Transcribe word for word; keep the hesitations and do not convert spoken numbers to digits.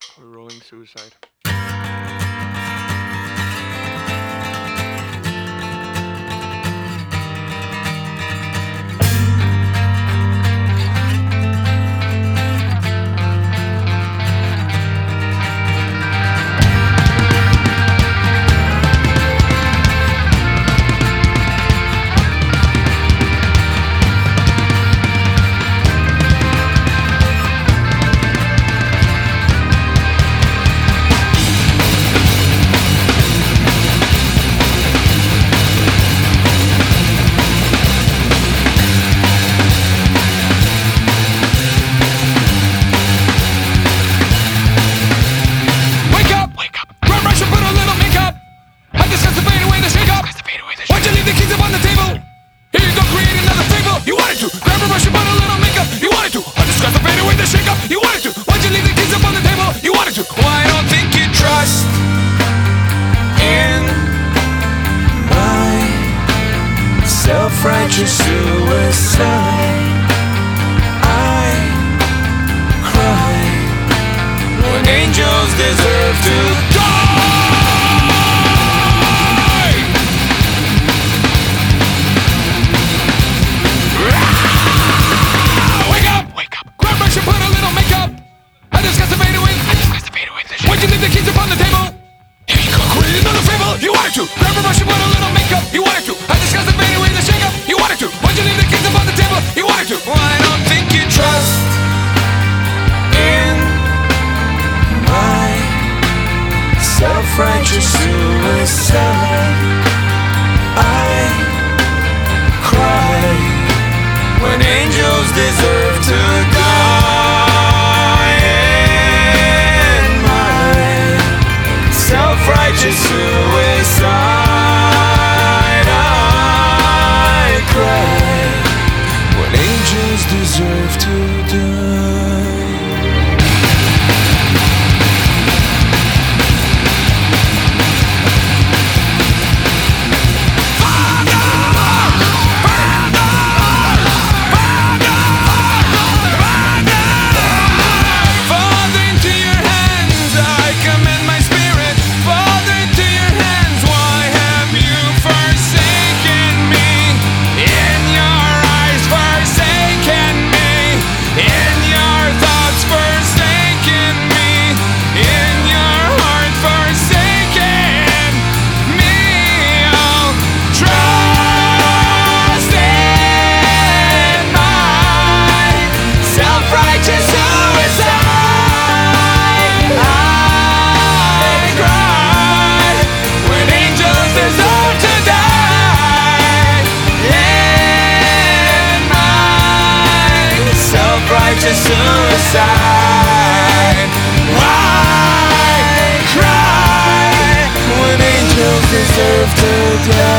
Rolling Suicide. Self-righteous suicide. I cry when angels deserve to die. Wake up! Wake up! Grab brush and put a little makeup. I discuss the fade away. I discuss the fade away. Why'd you leave the keys upon the table? Here you go, create another fable. You wanted to. Grab a brush and put a little makeup. You wanted to. I discuss the fade away. The shake up. You wanted to. Why'd you leave the keys upon the table? You wanted to. Well, I don't think you trust in my self-righteous suicide. I cry when angels deserve to die. In my self-righteous suicide, I cry when angels deserve to die. Suicide. Why cry when angels deserve to die?